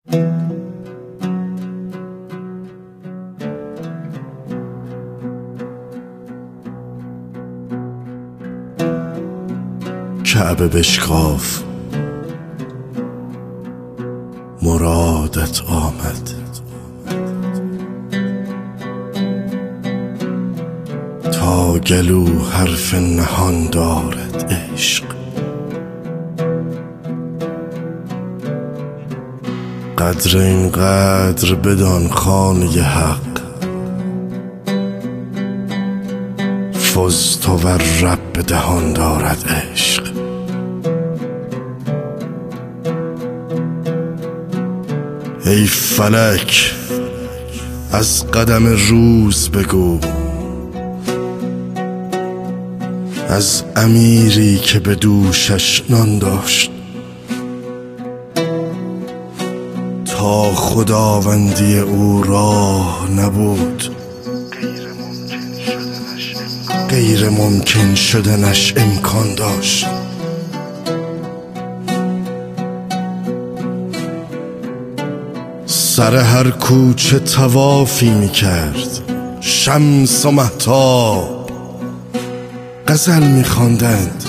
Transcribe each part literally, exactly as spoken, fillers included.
کعبه بشکاف، مرادت آمد. تا گلو حرف نهان دارد عشق، قدر این قدر بدان خانه حق. فزت و رب دهان دارد عشق. ای فلک از قدم روز بگو، از امیری که به دوشش نان داشت. تا خداوندی او راه نبود، غیر ممکن شدنش امکان داشت. سر هر کوچه طوافی میکرد، شمس و مهتاب غزل میخواندند.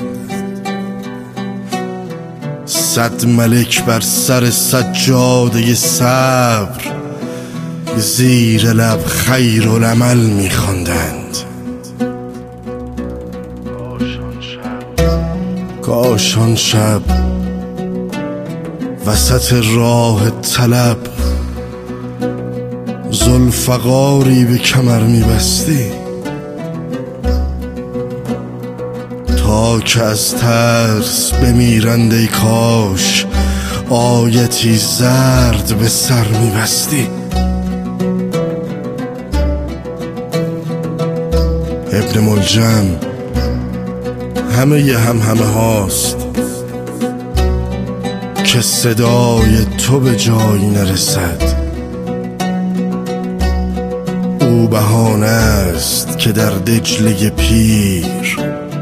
صد ملک بر سر سجاده صبر، زیر لب خیرالعمل میخواندند. کاش آن شب وسط راه طلب، ذوالفقاری به کمر میبستی. تا که از ترس بمیرند ای کاش، آیتی زرد به سر میبستی. ابن ملجم همه ی هم همه هاست که صدای تو به جایی نرسد. او بهانه است که در دجله پیر،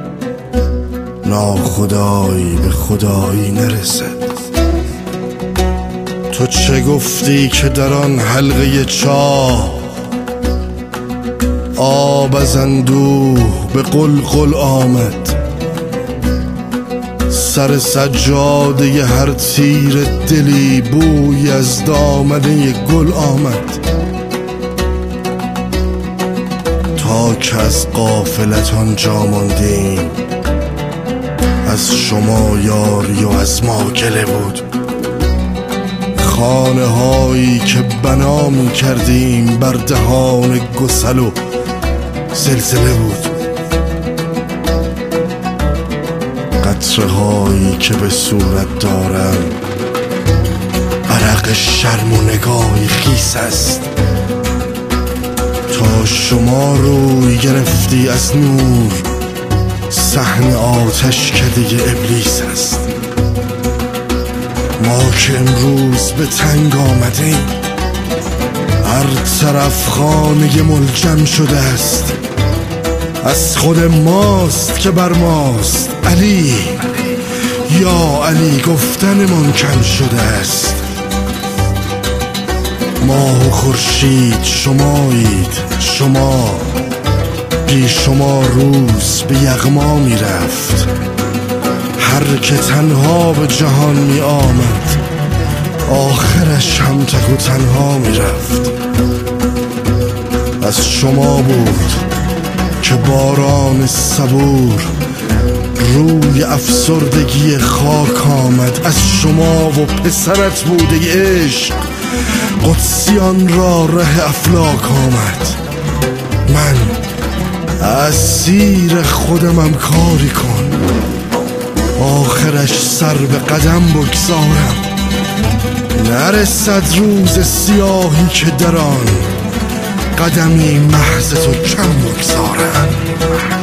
ناخدایی به خدایی نرسد. تو چه گفتی که در آن حلقه چاه، آب از اندوه به قلقل آمد. سر سجاده هر تیر دلی بوی از دامنه گل آمد. تا که از غافلت آنجا ماندیم، از شما یاری و از ما گله بود. خانه هایی که بنا می کردیم بر دهان گسل و زلزله بود. قطره هایی که به صورت دارم، عرق شرم و نگاهی خیس است. تا شما روی گرفتی از نور، صحن آتش کده ابلیس است. ما که امروز به تنگ آمدیم، هر طرف خانه ملجم شده است. از خود ماست که بر ماست علی، یا علی گفتنمان کم شده است. ماه و خورشید شمایید شما، بی شما روز به یغما می رفت. هر که تنها به جهان می آمد، آخرش هم تک و تنها می رفت. از شما بود که باران صبور روی افسردگی خاک آمد. از شما و پسرت بوده عشق، قدسیان را ره افلاک آمد. من اسیر خودمم کاری کن، آخرش سر به قدم بگذارم. نرسد روز سیاهی که در آن، قدمی محض تو کم بگذارم.